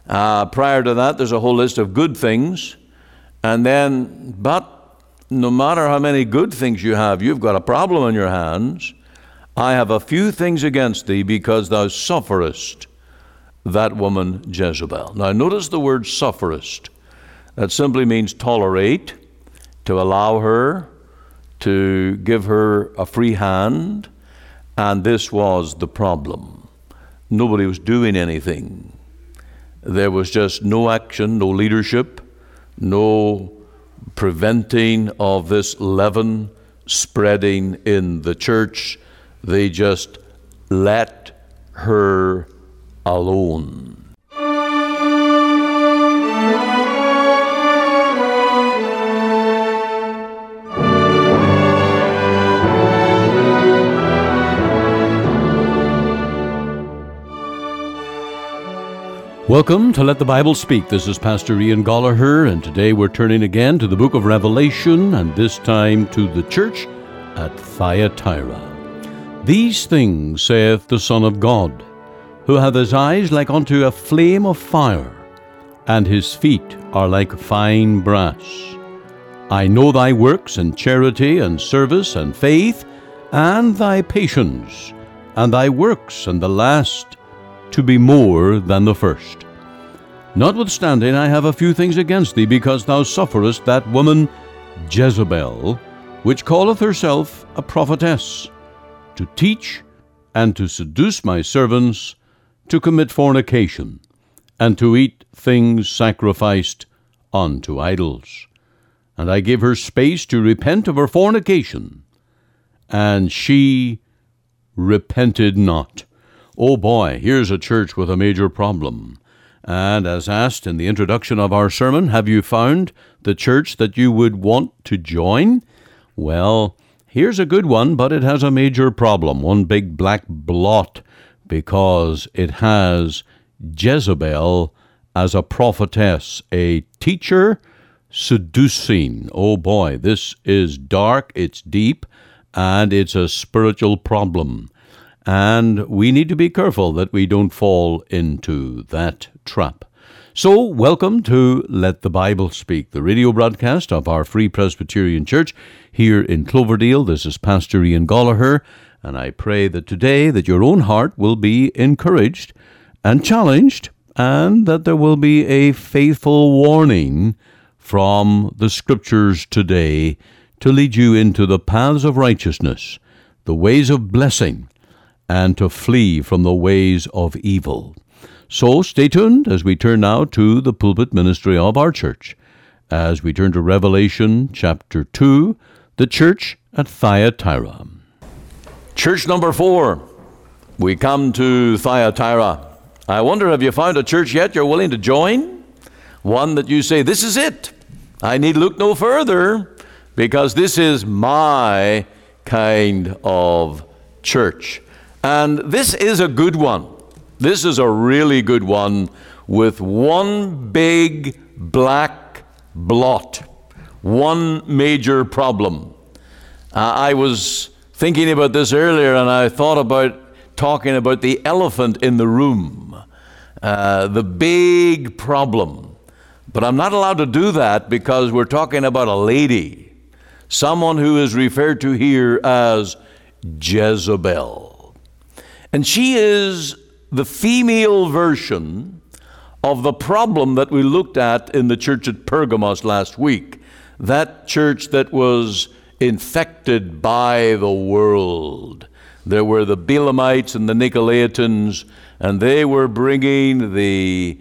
Prior to that, there's a whole list of good things. And then, but no matter how many good things you have, you've got a problem on your hands. I have a few things against thee, because thou sufferest that woman Jezebel. Now notice the word sufferest. That simply means tolerate, to allow her, to give her a free hand. And this was the problem. Nobody was doing anything. There was just no action, no leadership, no preventing of this leaven spreading in the church. They just let her alone. Welcome to Let the Bible Speak. This is Pastor Ian Gollaher, and today we're turning again to the book of Revelation, and this time to the church at Thyatira. These things saith the Son of God, who hath his eyes like unto a flame of fire, and his feet are like fine brass. I know thy works, and charity, and service, and faith, and thy patience, and thy works, and the last to be more than the first. Notwithstanding, I have a few things against thee, because thou sufferest that woman Jezebel, which calleth herself a prophetess, to teach and to seduce my servants to commit fornication, and to eat things sacrificed unto idols. And I gave her space to repent of her fornication, and she repented not. Oh boy, here's a church with a major problem. And as asked in the introduction of our sermon, have you found the church that you would want to join? Well, here's a good one, but it has a major problem, one big black blot, because it has Jezebel as a prophetess, a teacher seducing. Oh boy, this is dark, it's deep, and it's a spiritual problem. And we need to be careful that we don't fall into that trap. So, welcome to Let the Bible Speak, the radio broadcast of our Free Presbyterian Church here in Cloverdale. This is Pastor Ian Gollaher, and I pray that today that your own heart will be encouraged and challenged, and that there will be a faithful warning from the Scriptures today to lead you into the paths of righteousness, the ways of blessing, and to flee from the ways of evil. So stay tuned as we turn now to the pulpit ministry of our church, as we turn to Revelation chapter 2, the church at Thyatira. Church number 4. We come to Thyatira. I wonder, have you found a church yet you're willing to join? One that you say, this is it. I need look no further, because this is my kind of church. And this is a good one. This is a really good one, with one big black blot, one major problem. I was thinking about this earlier, and I thought about talking about the elephant in the room, the big problem. But I'm not allowed to do that, because we're talking about a lady, someone who is referred to here as Jezebel. And she is the female version of the problem that we looked at in the church at Pergamos last week. That church that was infected by the world. There were the Balaamites and the Nicolaitans, and they were bringing the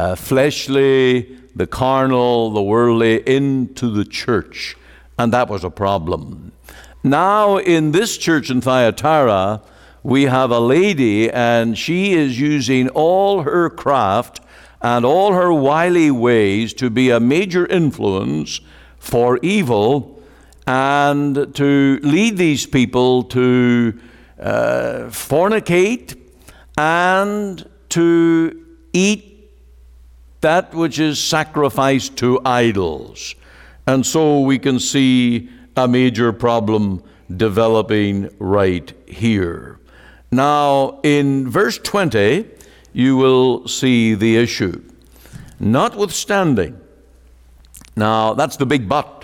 fleshly, the carnal, the worldly into the church. And that was a problem. Now in this church in Thyatira, we have a lady, and she is using all her craft and all her wily ways to be a major influence for evil, and to lead these people to fornicate and to eat that which is sacrificed to idols. And so we can see a major problem developing right here. Now, in verse 20, you will see the issue. Notwithstanding, now that's the big but.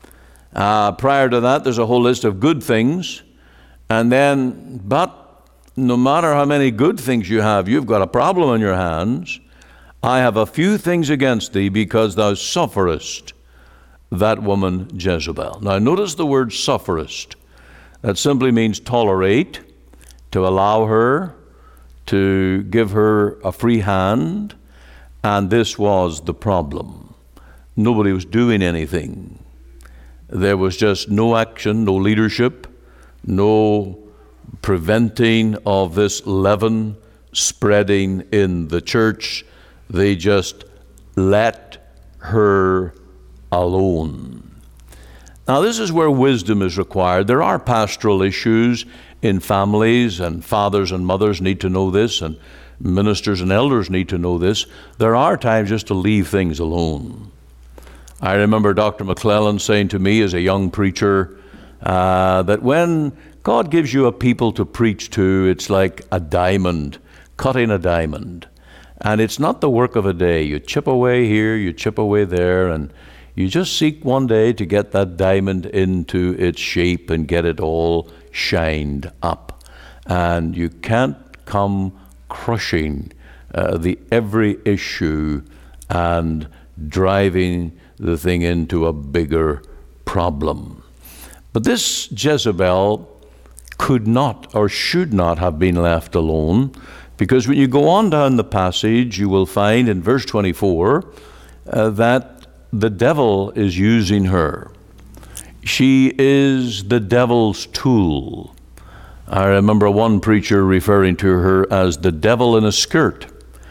Prior to that, there's a whole list of good things. And then, but no matter how many good things you have, you've got a problem on your hands. I have a few things against thee, because thou sufferest that woman Jezebel. Now notice the word sufferest. That simply means tolerate, to allow her, to give her a free hand. And this was the problem. Nobody was doing anything. There was just no action, no leadership, no preventing of this leaven spreading in the church. They just let her alone. Now, this is where wisdom is required. There are pastoral issues in families, and fathers and mothers need to know this, and ministers and elders need to know this. There are times just to leave things alone. I remember Dr. McClellan saying to me as a young preacher that when God gives you a people to preach to, it's like a diamond, cutting a diamond. And it's not the work of a day. You chip away here, you chip away there, and you just seek one day to get that diamond into its shape and get it all shined up. And you can't come crushing the every issue and driving the thing into a bigger problem. But this Jezebel could not or should not have been left alone, because when you go on down the passage, you will find in verse 24 that the devil is using her. She is the devil's tool. I remember one preacher referring to her as the devil in a skirt.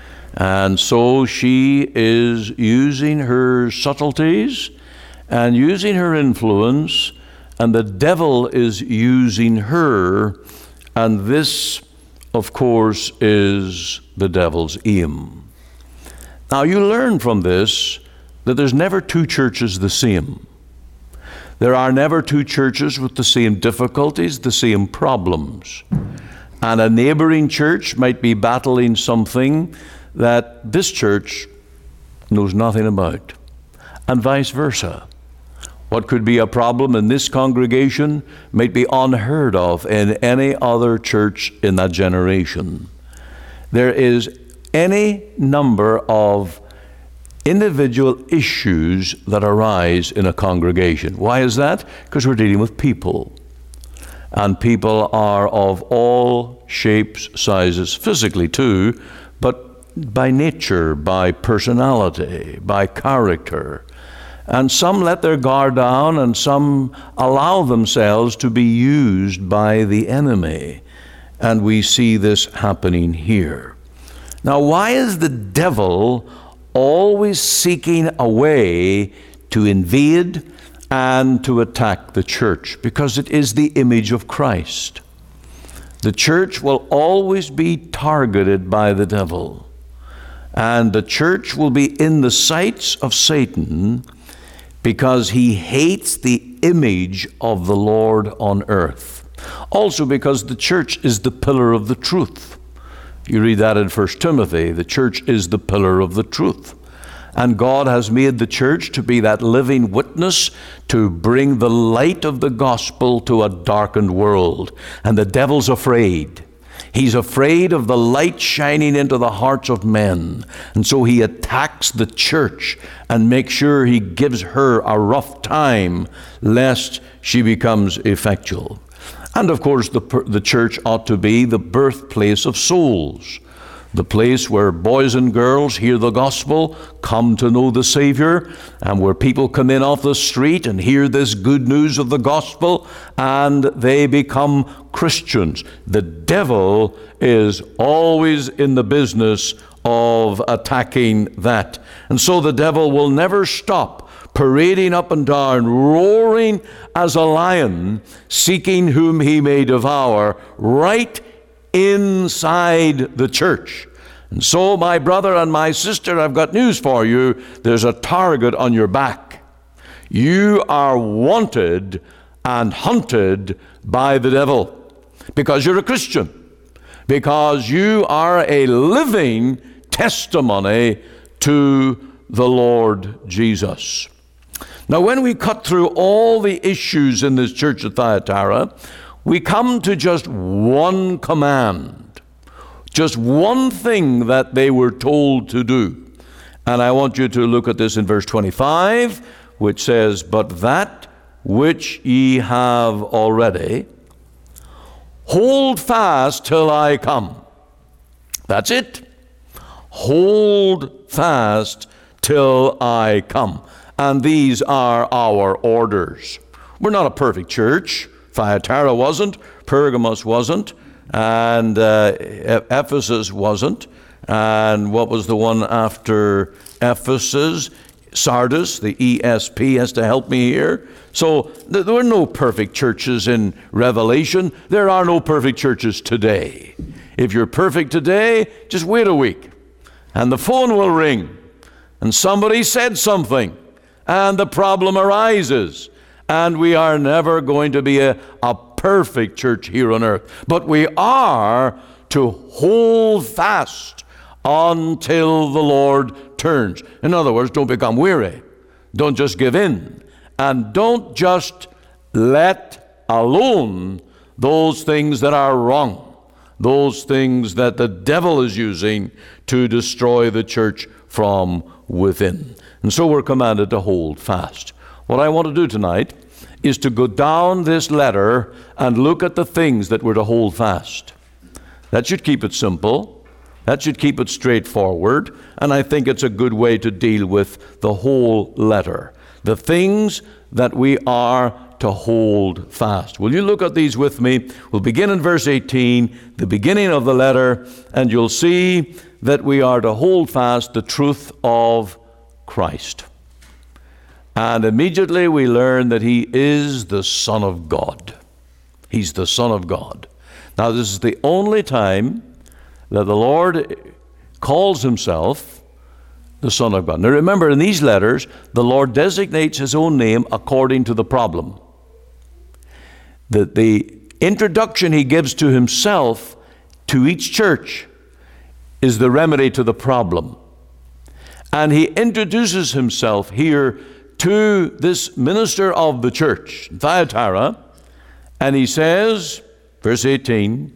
And so she is using her subtleties and using her influence, and the devil is using her, and this, of course, is the devil's aim. Now, you learn from this that there's never two churches the same. There are never two churches with the same difficulties, the same problems. And a neighboring church might be battling something that this church knows nothing about, and vice versa. What could be a problem in this congregation might be unheard of in any other church in that generation. There is any number of individual issues that arise in a congregation. Why is that? Because we're dealing with people. And people are of all shapes, sizes, physically too, but by nature, by personality, by character. And some let their guard down, and some allow themselves to be used by the enemy. And we see this happening here. Now, why is the devil always seeking a way to invade and to attack the church? Because it is the image of Christ. The church will always be targeted by the devil. And the church will be in the sights of Satan because he hates the image of the Lord on earth. Also because the church is the pillar of the truth. You read that in 1 Timothy, the church is the pillar of the truth. And God has made the church to be that living witness to bring the light of the gospel to a darkened world. And the devil's afraid. He's afraid of the light shining into the hearts of men. And so he attacks the church and makes sure he gives her a rough time, lest she becomes effectual. And of course, the church ought to be the birthplace of souls. The place where boys and girls hear the gospel, come to know the Savior, and where people come in off the street and hear this good news of the gospel, and they become Christians. The devil is always in the business of attacking that. And so the devil will never stop parading up and down, roaring as a lion, seeking whom he may devour, right inside the church. And so, my brother and my sister, I've got news for you. There's a target on your back. You are wanted and hunted by the devil because you're a Christian, because you are a living testimony to the Lord Jesus. Now, when we cut through all the issues in this church at Thyatira, we come to just one command, just one thing that they were told to do. And I want you to look at this in verse 25, which says, "But that which ye have already, hold fast till I come." That's it. Hold fast till I come. And these are our orders. We're not a perfect church. Thyatira wasn't, Pergamos wasn't, and Ephesus wasn't. And what was the one after Ephesus? Sardis, the ESP has to help me here. So there were no perfect churches in Revelation. There are no perfect churches today. If you're perfect today, just wait a week, and the phone will ring, and somebody said something, and the problem arises. And we are never going to be a perfect church here on earth. But we are to hold fast until the Lord turns. In other words, don't become weary. Don't just give in. And don't just let alone those things that are wrong, those things that the devil is using to destroy the church from within. And so we're commanded to hold fast. What I want to do tonight is to go down this letter and look at the things that we're to hold fast. That should keep it simple. That should keep it straightforward. And I think it's a good way to deal with the whole letter. The things that we are to hold fast. Will you look at these with me? We'll begin in verse 18, the beginning of the letter, and you'll see that we are to hold fast the truth of Christ. And immediately we learn that he is the Son of God. He's the Son of God. Now, this is the only time that the Lord calls himself the Son of God. Now, remember, in these letters, the Lord designates his own name according to the problem. The introduction he gives to himself to each church is the remedy to the problem. And he introduces himself here to this minister of the church, Thyatira, and he says, verse 18,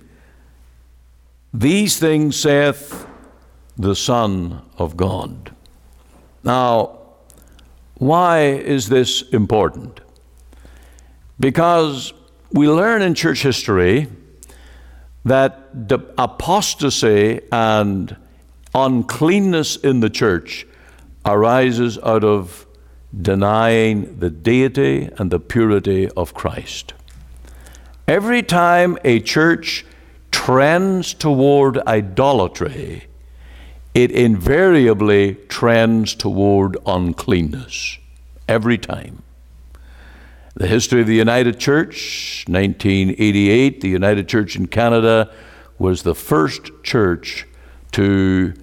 "These things saith the Son of God." Now, why is this important? Because we learn in church history that the apostasy and uncleanness in the church arises out of denying the deity and the purity of Christ. Every time a church trends toward idolatry, it invariably trends toward uncleanness. Every time. The history of the United Church, 1988, the United Church in Canada was the first church to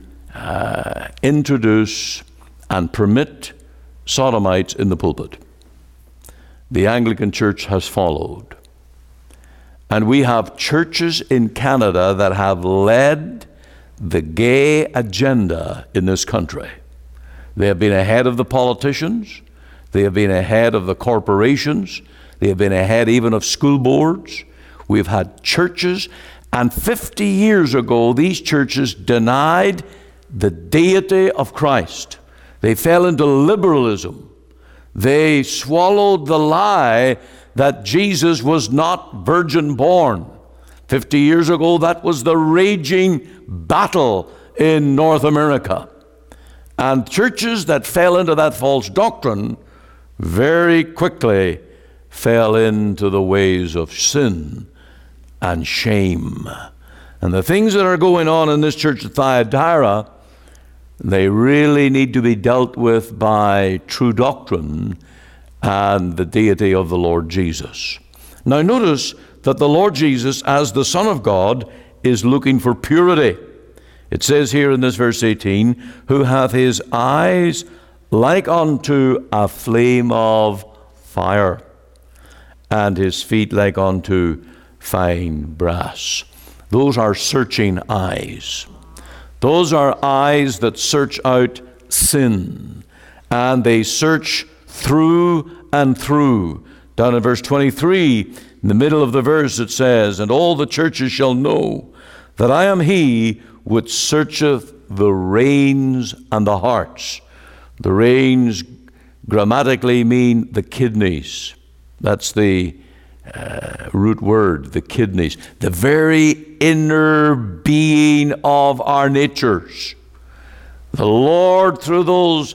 introduce and permit sodomites in the pulpit. The Anglican Church has followed. And we have churches in Canada that have led the gay agenda in this country. They have been ahead of the politicians. They have been ahead of the corporations. They have been ahead even of school boards. We've had churches, and 50 years ago, these churches denied the deity of Christ. They fell into liberalism. They swallowed the lie that Jesus was not virgin born. 50 years ago, that was the raging battle in North America. And churches that fell into that false doctrine very quickly fell into the ways of sin and shame. And the things that are going on in this church at Thyatira, they really need to be dealt with by true doctrine and the deity of the Lord Jesus. Now notice that the Lord Jesus, as the Son of God, is looking for purity. It says here in this verse 18, "Who hath his eyes like unto a flame of fire, and his feet like unto fine brass." Those are searching eyes. Those are eyes that search out sin. And they search through and through. Down in verse 23, in the middle of the verse it says, "And all the churches shall know that I am he which searcheth the reins and the hearts." The reins grammatically mean the kidneys. That's the root word, the kidneys. The very inner being of our natures. The Lord, through those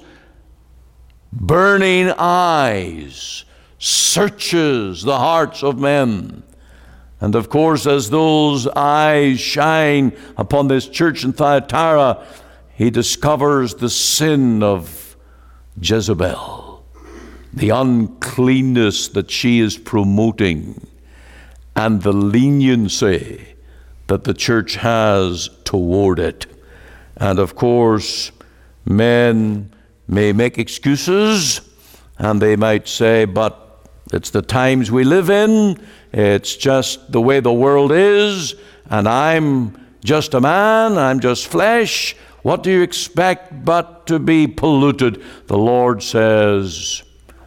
burning eyes, searches the hearts of men. And of course, as those eyes shine upon this church in Thyatira, he discovers the sin of Jezebel, the uncleanness that she is promoting, and the leniency that the church has toward it. And of course, men may make excuses, and they might say, but it's the times we live in, it's just the way the world is, and I'm just a man, I'm just flesh. What do you expect but to be polluted? The Lord says,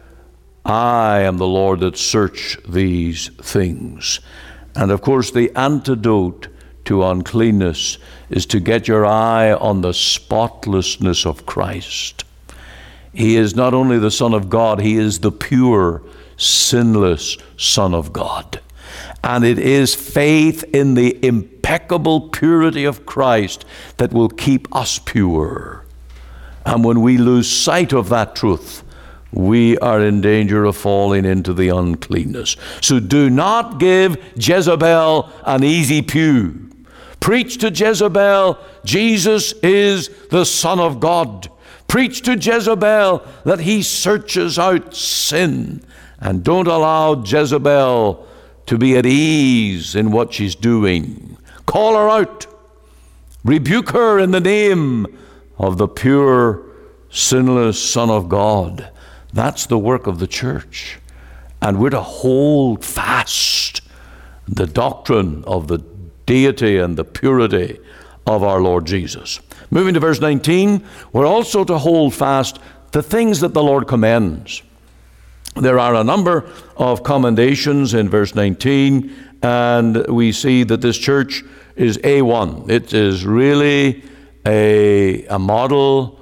I am the Lord that search these things. And of course, the antidote to uncleanness is to get your eye on the spotlessness of Christ. He is not only the Son of God, he is the pure, sinless Son of God. And it is faith in the impeccable purity of Christ that will keep us pure. And when we lose sight of that truth, we are in danger of falling into the uncleanness. So do not give Jezebel an easy pew. Preach to Jezebel, Jesus is the Son of God. Preach to Jezebel that he searches out sin. And don't allow Jezebel to be at ease in what she's doing. Call her out. Rebuke her in the name of the pure, sinless Son of God. That's the work of the church. And we're to hold fast the doctrine of the deity and the purity of our Lord Jesus. Moving to verse 19, we're also to hold fast the things that the Lord commends. There are a number of commendations in verse 19, and we see that this church is A1. It is really a model,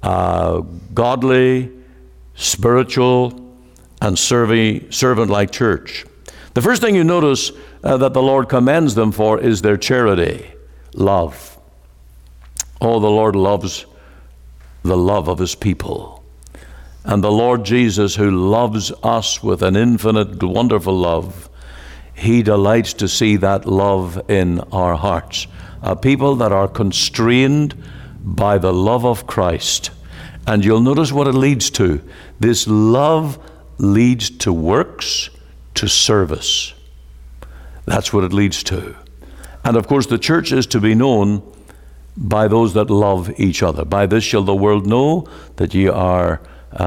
godly, spiritual, and servant-like church. The first thing you notice that the Lord commends them for is their charity, love. Oh, the Lord loves the love of his people. And the Lord Jesus, who loves us with an infinite, wonderful love, he delights to see that love in our hearts. A people that are constrained by the love of Christ. And you'll notice what it leads to. This love leads to works, to service. That's what it leads to. And of course, the church is to be known by those that love each other. By this shall the world know that ye are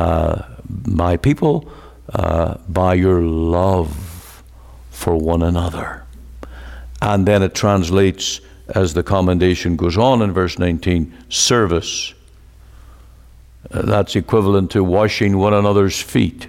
my people, by your love for one another. And then it translates, as the commendation goes on in verse 19, service. That's equivalent to washing one another's feet,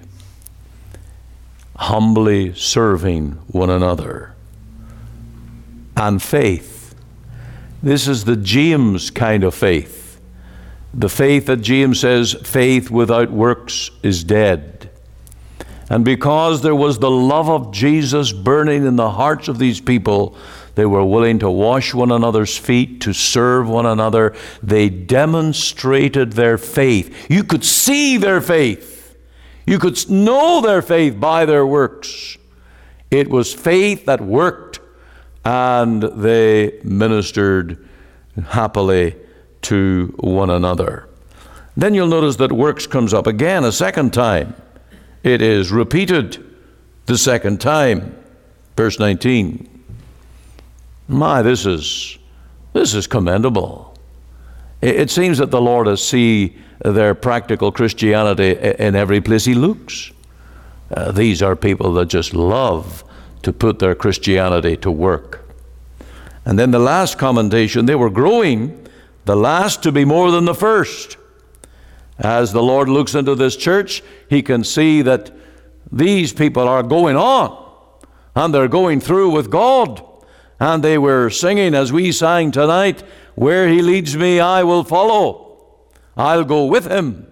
humbly serving one another. And faith. This is the James kind of faith. The faith that James says, faith without works is dead. And because there was the love of Jesus burning in the hearts of these people, they were willing to wash one another's feet, to serve one another. They demonstrated their faith. You could see their faith. You could know their faith by their works. It was faith that worked, and they ministered happily to one another. Then you'll notice that works comes up again a second time. It is repeated the second time. Verse 19. My, this is commendable. It seems that the Lord has seen their practical Christianity in every place he looks. These are people that just love to put their Christianity to work. And then the last commendation, they were growing, the last to be more than the first. As the Lord looks into this church, He can see that these people are going on, and they're going through with God. And they were singing, as we sang tonight, "Where He leads me, I will follow. I'll go with Him,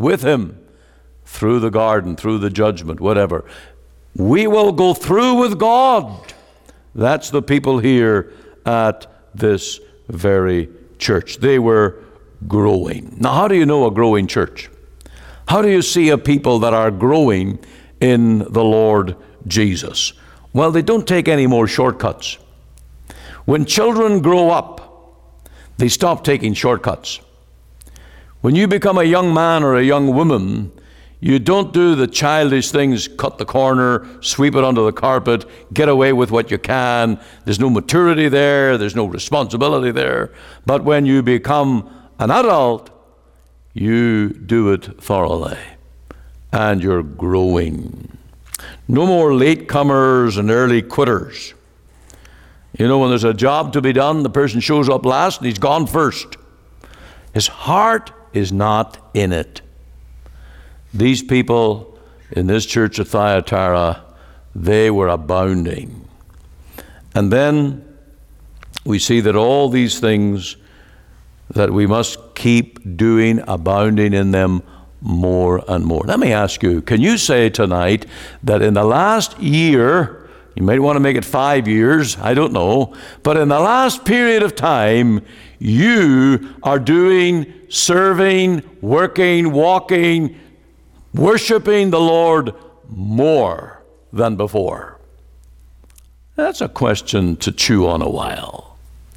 through the garden, through the judgment, whatever. We will go through with God." That's the people here at this very church. They were growing. Now, how do you know a growing church? How do you see a people that are growing in the Lord Jesus? Well, they don't take any more shortcuts. When children grow up, they stop taking shortcuts. When you become a young man or a young woman, you don't do the childish things, cut the corner, sweep it under the carpet, get away with what you can. There's no maturity there. There's no responsibility there. But when you become an adult, you do it thoroughly, and you're growing. No more latecomers and early quitters. You know, when there's a job to be done, the person shows up last and he's gone first. His heart is not in it. These people in this church at Thyatira, they were abounding. And then we see that all these things that we must keep doing, abounding in them more and more. Let me ask you, can you say tonight that in the last year, you might want to make it 5 years, I don't know, but in the last period of time, you are doing, serving, working, walking, worshiping the Lord more than before? That's a question to chew on a while.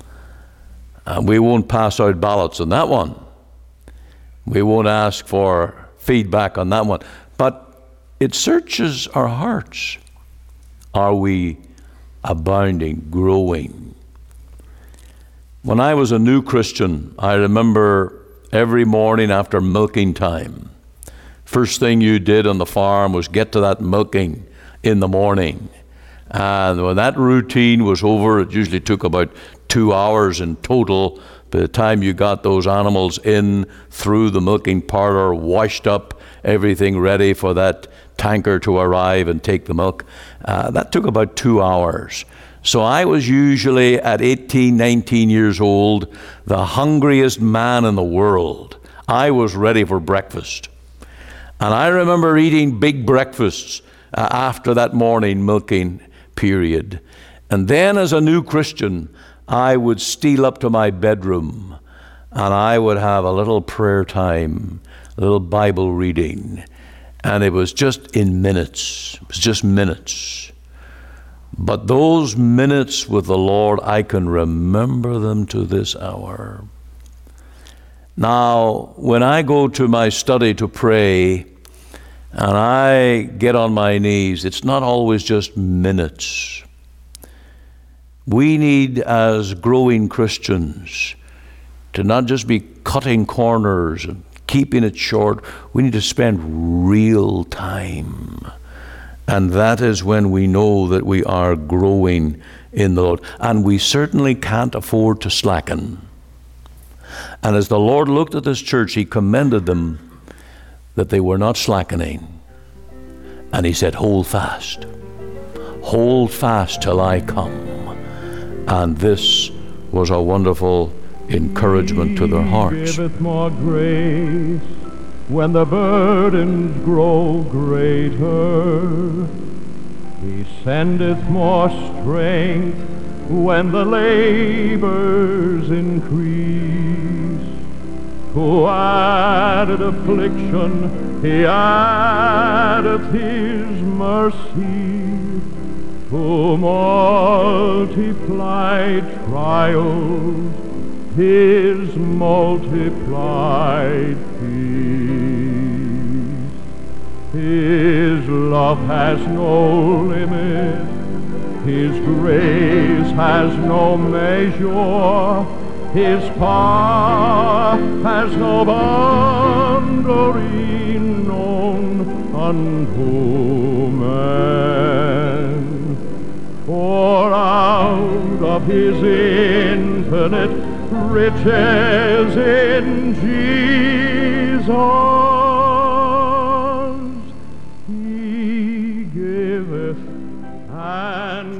And we won't pass out ballots on that one. We won't ask for feedback on that one. But it searches our hearts. Are we abounding, growing? When I was a new Christian, I remember every morning after milking time, first thing you did on the farm was get to that milking in the morning. And when that routine was over, it usually took about 2 hours in total. By the time you got those animals in through the milking parlor, washed up, everything ready for that tanker to arrive and take the milk, that took about 2 hours. So I was usually at 18, 19 years old, the hungriest man in the world. I was ready for breakfast. And I remember eating big breakfasts after that morning milking period. And then as a new Christian, I would steal up to my bedroom and I would have a little prayer time, a little Bible reading. And it was just in minutes. It was just minutes. But those minutes with the Lord, I can remember them to this hour. Now, when I go to my study to pray and I get on my knees, it's not always just minutes. We need, as growing Christians, to not just be cutting corners and keeping it short. We need to spend real time. And that is when we know that we are growing in the Lord. And we certainly can't afford to slacken. And as the Lord looked at this church, He commended them that they were not slackening. And He said, hold fast till I come. And this was a wonderful encouragement to their hearts. He giveth more grace when the burdens grow greater. He sendeth more strength when the labors increase. To added affliction He addeth His mercy. To multiplied trials His multiplied peace. His love has no limit, His grace has no measure, His power has no boundary known unto man. For out of His infinite riches in Jesus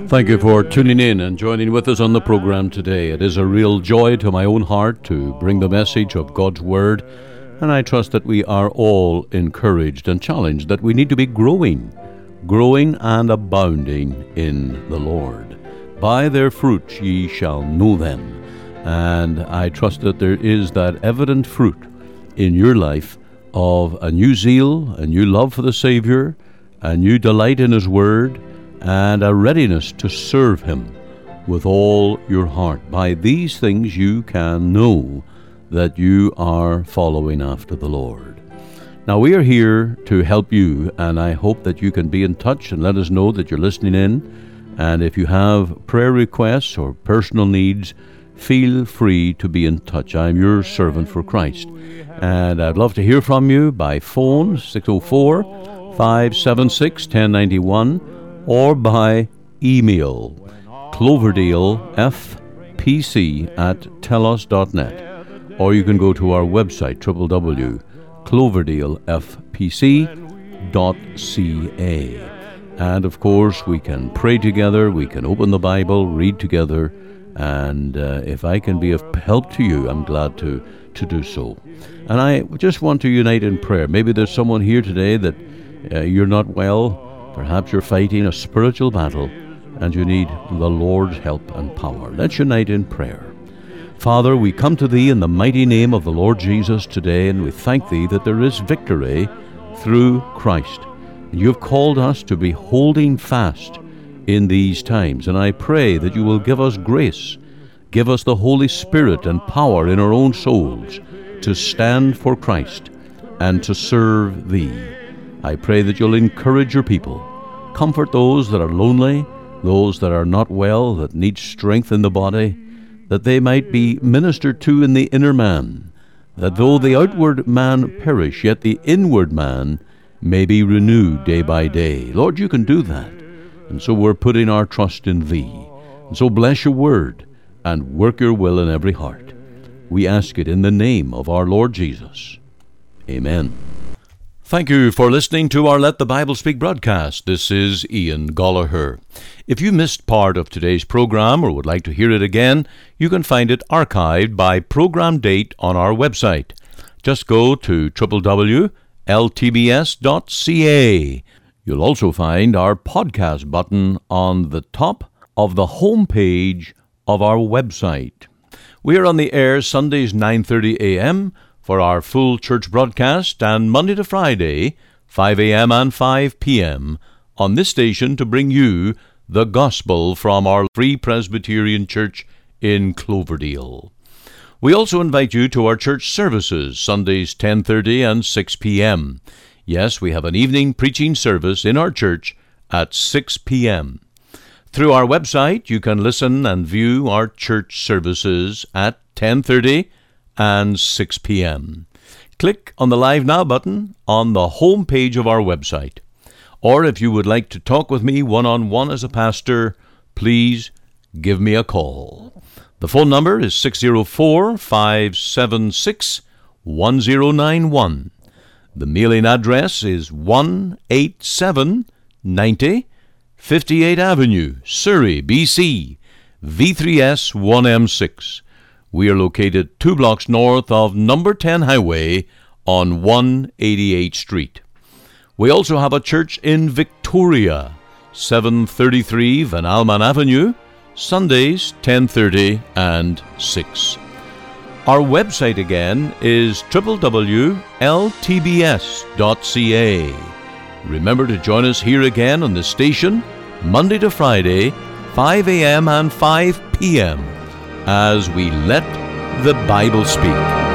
Thank you for tuning in and joining with us on the program today. It is a real joy to my own heart to bring the message of God's Word, and I trust that we are all encouraged and challenged that we need to be growing and abounding in the Lord. By their fruits ye shall know them. And I trust that there is that evident fruit in your life of a new zeal, a new love for the Savior, a new delight in His Word, and a readiness to serve Him with all your heart. By these things you can know that you are following after the Lord. Now, we are here to help you, and I hope that you can be in touch and let us know that you're listening in. And if you have prayer requests or personal needs, feel free to be in touch. I'm your servant for Christ, and I'd love to hear from you by phone, 604-576-1091, or by email, cloverdalefpc@telos.net, or you can go to our website, www.cloverdalefpc.ca. And of course, we can pray together, we can open the Bible, read together, and if I can be of help to you, I'm glad to do so. And I just want to unite in prayer. Maybe there's someone here today that you're not well. Perhaps you're fighting a spiritual battle and you need the Lord's help and power. Let's unite in prayer. Father, we come to Thee in the mighty name of the Lord Jesus today, and we thank Thee that there is victory through Christ. You have called us to be holding fast in these times, and I pray that You will give us grace, give us the Holy Spirit and power in our own souls to stand for Christ and to serve Thee. I pray that You'll encourage Your people, comfort those that are lonely, those that are not well, that need strength in the body, that they might be ministered to in the inner man, that though the outward man perish, yet the inward man may be renewed day by day. Lord, You can do that, and so we're putting our trust in Thee. And so bless Your word and work Your will in every heart. We ask it in the name of our Lord Jesus. Amen. Thank you for listening to our Let the Bible Speak broadcast. This is Ian Gollaher. If you missed part of today's program or would like to hear it again, you can find it archived by program date on our website. Just go to www.ltbs.ca. You'll also find our podcast button on the top of the home page of our website. We are on the air Sundays 9:30 a.m., for our full church broadcast, and Monday to Friday, 5 a.m. and 5 p.m. on this station to bring you the gospel from our Free Presbyterian Church in Cloverdale. We also invite you to our church services, Sundays 10:30 and 6 p.m. Yes, we have an evening preaching service in our church at 6 p.m. Through our website, you can listen and view our church services at 10:30 and 6 p.m. Click on the Live Now button on the home page of our website. Or if you would like to talk with me one-on-one as a pastor, please give me a call. The phone number is 604-576-1091. The mailing address is 18790 58 Avenue, Surrey, BC, V3S 1M6. We are located 2 blocks north of number 10 Highway on 188th Street. We also have a church in Victoria, 733 Van Alman Avenue, Sundays 10:30 and 6. Our website again is www.ltbs.ca. Remember to join us here again on the station, Monday to Friday, 5 a.m. and 5 p.m., as we let the Bible speak.